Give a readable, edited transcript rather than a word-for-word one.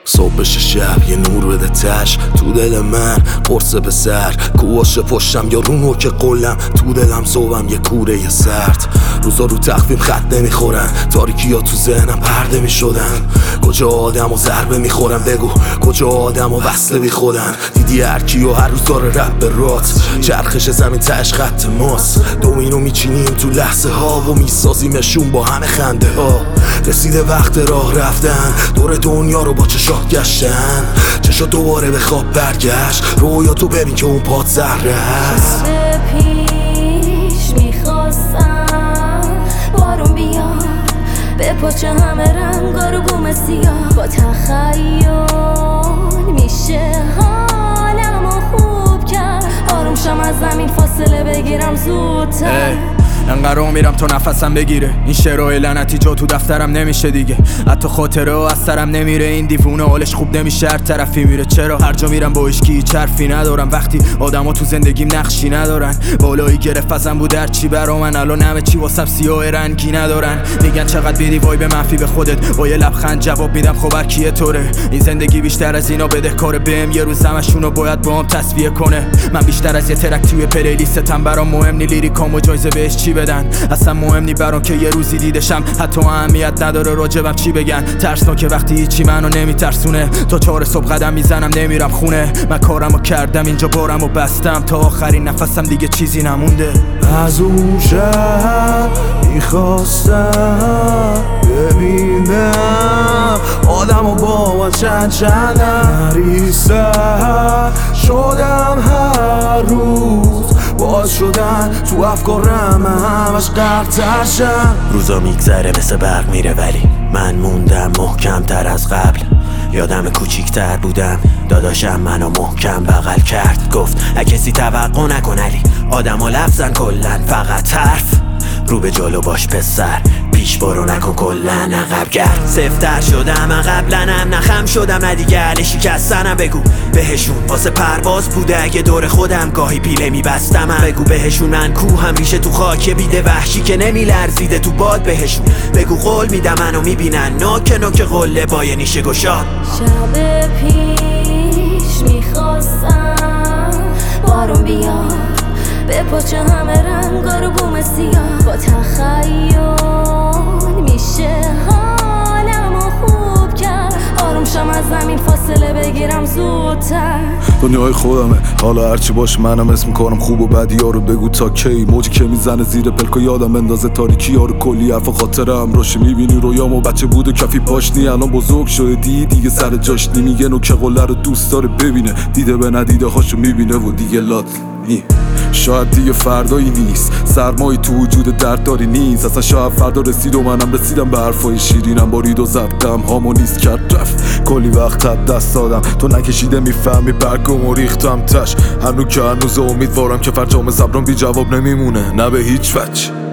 صبح بشه شب یه نور بده تش تو دل من قرص به سر کوهاش پشتم یا رو نوک قلم تو دلم صبحم یه کوره یه سرد روزا رو تخفیم خط نمیخورن تاریکی ها تو ذهنم پرده میشدن کجا آدم و ضربه میخورن بگو کجا آدم و وصله بی خودن دیدی هرکی و هر روز داره رب به رات چرخش زمین تش خط ماست دومینو میچینیم تو لحظه ها و میسازیمشون با همه خنده ها رسیده وقت راه رفتن دور دنیا رو با چشات گشتن چشات دوباره به خواب برگشت رویا تو ببین که اون پات زهره است پیش میخواستم بارون بیاد به پاچه همه رنگا رو بوم سیاه با تخیل میشه حالمو خوب کرد آرومشم از زمین فاصله بگیرم زودتر انقدر میرم تا نفسم بگیره این شعرهای لعنتی جا تو دفترم نمیشه دیگه حتی خاطره ها از سرم نمیره این دیوونه حالش خوب نمیشه هر طرفی میره چرا هر جا میرم با هیچکی هیچ حرفی ندارم وقتی آدما تو زندگیم نقشی ندارن بالایی گرفت ازم بود هر چی برا من الان همه چی واسم سیاه رنگی ندارن میگن چقدر بیدی وای به منفی به خودت با یه لبخند جواب میدم خب هر کیه طوره این زندگی بیشتر از اینا بدهکاره بهم یه روز همشونو باید باهم تصفیه کنه من بیشتر از یه ترک توی پلیلیستم برام مهم نی لیریکام و جایزه بهش چی بدن اصلا مهم نی برام که یه روزی دیدشم حتی اهمیت نداره راجبم چی بگن ترسناکه وقتی هیچی منو نمیترسونه تا 4 صبح قدم میزنم نمیرم خونه من کارمو کردم اینجا بارمو بستم تا آخرین نفسم دیگه چیزی نمونده از اون شب میخواستم ببینم آدمو با من چندم نریسم شدم هر روز باز شدن تو افکارم همش غرق‌تر شم روزا میگذره مثل برق میره ولی من موندم محکم تر از قبل یادم کوچیک‌تر بودم داداشم منو محکم بغل کرد گفت کسی توقع نکن علی آدما لفظن کلن فقط حرف رو به جلو باش پسر پیش برو نکن کلن عقب گرد سفتر شدم من قبلنم نخم شدم نه دیگه اهل شکستنم بگو بهشون واسه پرواز بوده اگه دور خودم گاهی پیله میبستم بگو بهشون من کوهم ریشه تو خاک بیده وحشی که نمیلرزیده تو باد بهشون بگو قول میدم منو میبینن نوک قله با یه نیشه گشاد شب پیش میخواستم بارون بیاد به پاچه همه رنگا رو بوم سیاه با تخیل میشه حالمو خوب کرد آرومشم از زمین فاصله بگیرم زودتر دنیای خودمه حالا هرچی باشه منم اسم میکنم خوب و بدی ها رو بگو تا کی موجی که میزنه زیر پلکو یادم بندازه تاریکی ها رو کلی حرف و خاطره همراشه میبینی رویامو بچه بود و کفی پاشنی الان بزرگ شده دیگه سر جاش نمیگه نوکه قله رو دوست داره ببینه دیده به ندیده هاشو میبینه و دیگه لات شاید دیگه فردایی نیست سرمایی تو وجود دردداری نیست اصلا شاید فردا رسید و منم رسیدم به حرفای شیرینم بارید و ضبطم هامو نیست کرد رفت کلی وقت دست دادم تو نکشیده میفهمی برگم و ریختم تش هنوز که هنوز امیدوارم که فرجام صبرم بی جواب نمیمونه نه به هیچ وجه